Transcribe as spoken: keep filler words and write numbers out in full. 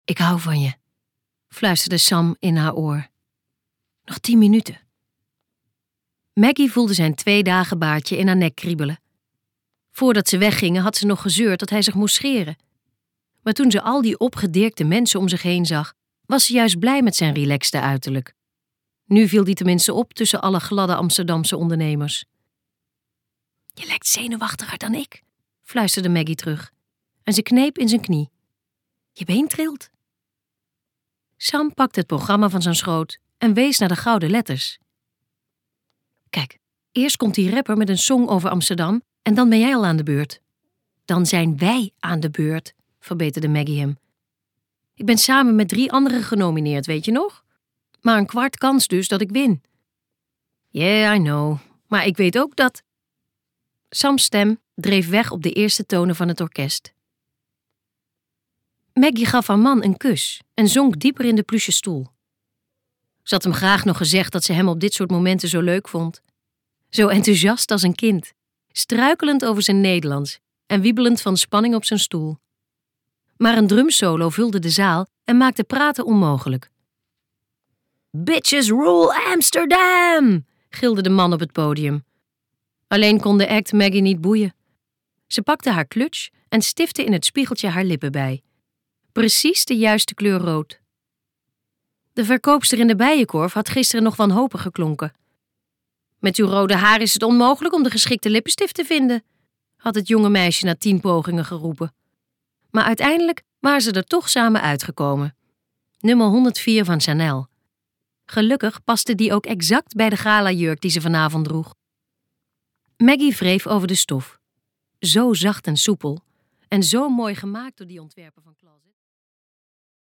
Ik hou van je, fluisterde Sam in haar oor. Nog tien minuten. Maggie voelde zijn twee dagen baardje in haar nek kriebelen. Voordat ze weggingen had ze nog gezeurd dat hij zich moest scheren. Maar toen ze al die opgedirkte mensen om zich heen zag, was ze juist blij met zijn relaxte uiterlijk. Nu viel die tenminste op tussen alle gladde Amsterdamse ondernemers. Je lijkt zenuwachtiger dan ik, fluisterde Maggie terug. En ze kneep in zijn knie. Je been trilt. Sam pakte het programma van zijn schoot en wees naar de gouden letters. Kijk, eerst komt die rapper met een song over Amsterdam en dan ben jij al aan de beurt. Dan zijn wij aan de beurt, verbeterde Maggie hem. Ik ben samen met drie anderen genomineerd, weet je nog? Maar een kwart kans dus dat ik win. Yeah, I know. Maar ik weet ook dat... Sam's stem dreef weg op de eerste tonen van het orkest. Maggie gaf haar man een kus en zonk dieper in de pluche stoel. Ze had hem graag nog gezegd dat ze hem op dit soort momenten zo leuk vond. Zo enthousiast als een kind, struikelend over zijn Nederlands en wiebelend van spanning op zijn stoel. Maar een drumsolo vulde de zaal en maakte praten onmogelijk. Bitches rule Amsterdam, gilde de man op het podium. Alleen kon de act Maggie niet boeien. Ze pakte haar clutch en stifte in het spiegeltje haar lippen bij. Precies de juiste kleur rood. De verkoopster in de bijenkorf had gisteren nog wanhopig geklonken. Met uw rode haar is het onmogelijk om de geschikte lippenstift te vinden, had het jonge meisje na tien pogingen geroepen. Maar uiteindelijk waren ze er toch samen uitgekomen. Nummer honderdvier van Chanel. Gelukkig paste die ook exact bij de galajurk die ze vanavond droeg. Maggie wreef over de stof. Zo zacht en soepel en zo mooi gemaakt door die ontwerper van Claes.